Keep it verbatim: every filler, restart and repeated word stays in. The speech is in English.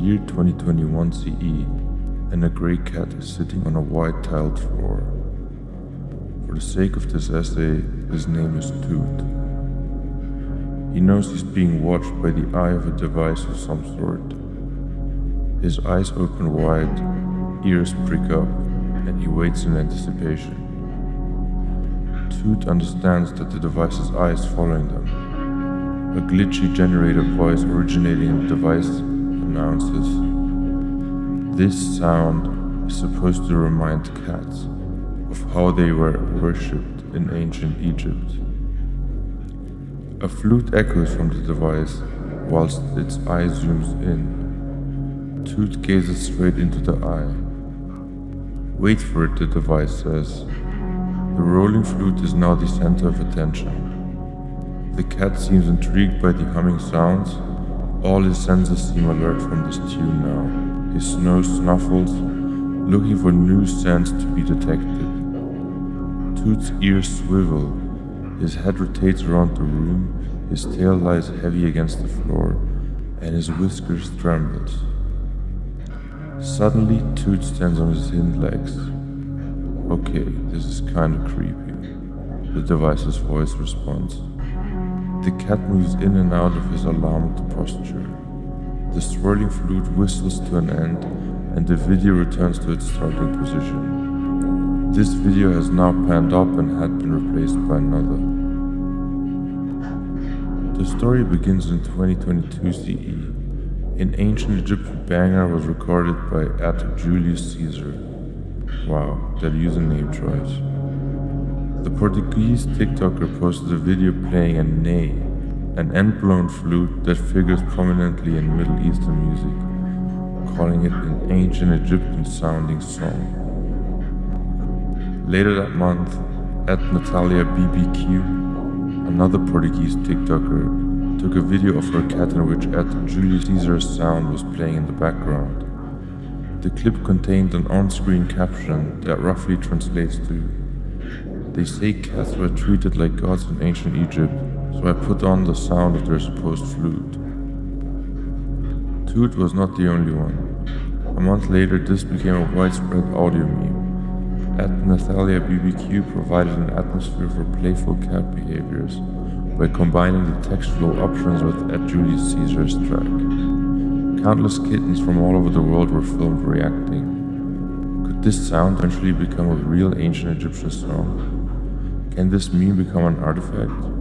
year twenty twenty-one C E, and a grey cat is sitting on a white tiled floor. For the sake of this essay, his name is Toot. He knows he's being watched by the eye of a device of some sort. His eyes open wide, ears prick up, and he waits in anticipation. Toot understands that the device's eye is following them. A glitchy generator voice originating in the device announces, "This sound is supposed to remind cats of how they were worshipped in ancient Egypt." A flute echoes from the device whilst its eye zooms in. Toot gazes straight into the eye. "Wait for it," the device says. The rolling flute is now the center of attention. The cat seems intrigued by the humming sounds. All his senses seem alert from this tune now. His nose snuffles, looking for new scents to be detected. Toot's ears swivel. His head rotates around the room, his tail lies heavy against the floor, and his whiskers trembles. Suddenly, Toot stands on his hind legs. "Okay, this is kinda creepy," the device's voice responds. The cat moves in and out of his alarmed posture. The swirling flute whistles to an end, and the video returns to its starting position. This video has now panned up and had been replaced by another. The story begins in twenty twenty-two C E. An ancient Egyptian banger was recorded by at Julius Caesar. Wow, that username choice. The Portuguese TikToker posted a video playing a ney, an end-blown flute that figures prominently in Middle Eastern music, calling it an ancient Egyptian-sounding song. Later that month, at Natalia B B Q, another Portuguese TikToker took a video of her cat in which at Julius Caesar's sound was playing in the background. The clip contained an on-screen caption that roughly translates to, "They say cats were treated like gods in ancient Egypt, so I put on the sound of their supposed flute." Toot was not the only one. A month later, this became a widespread audio meme. At Natalia B B Q provided an atmosphere for playful cat behaviors by combining the textual options with at Julius Caesar's track. Countless kittens from all over the world were filmed reacting. Could this sound eventually become a real ancient Egyptian song? Can this meme become an artifact?